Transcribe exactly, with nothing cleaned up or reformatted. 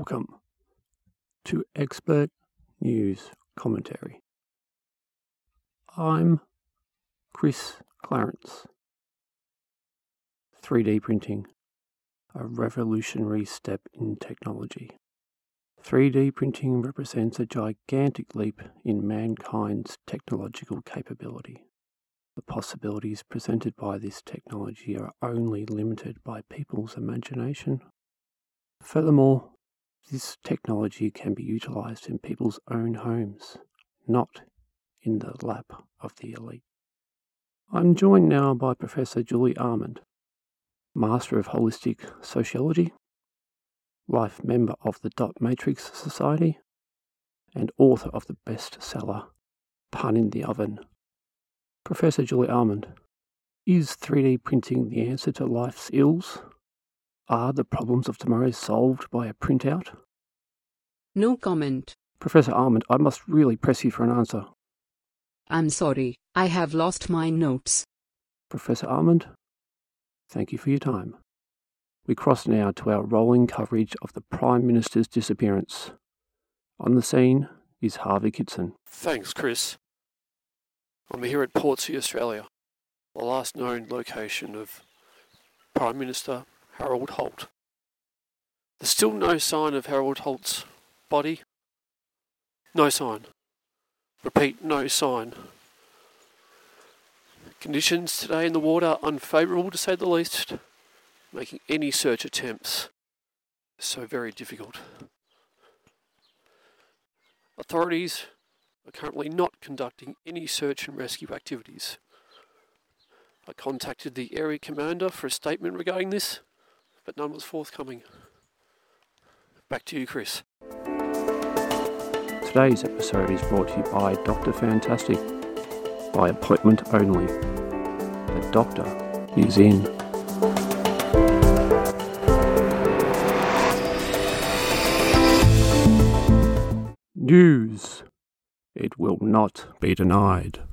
Welcome to Expert News Commentary. I'm Chris Clarence. three D printing, a revolutionary step in technology. three D printing represents a gigantic leap in mankind's technological capability. The possibilities presented by this technology are only limited by people's imagination. Furthermore, this technology can be utilised in people's own homes, not in the lap of the elite. I'm joined now by Professor Julie Armand, Master of Holistic Sociology, life member of the Dot Matrix Society, and author of the bestseller Pun in the Oven. Professor Julie Armand, is three D printing the answer to life's ills? Are the problems of tomorrow solved by a printout? No comment. Professor Armand, I must really press you for an answer. I'm sorry, I have lost my notes. Professor Armand, thank you for your time. We cross now to our rolling coverage of the Prime Minister's disappearance. On the scene is Harvey Kitson. Thanks, Chris. I'm here at Portsea, Australia, the last known location of Prime Minister Harold Holt. There's still no sign of Harold Holt's body. No sign. Repeat, no sign. Conditions today in the water are unfavourable, to say the least, making any search attempts so very difficult. Authorities are currently not conducting any search and rescue activities. I contacted the area commander for a statement regarding this, but none was forthcoming. Back to you, Chris. Today's episode is brought to you by Doctor Fantastic, by appointment only. The doctor is in. News. It will not be denied.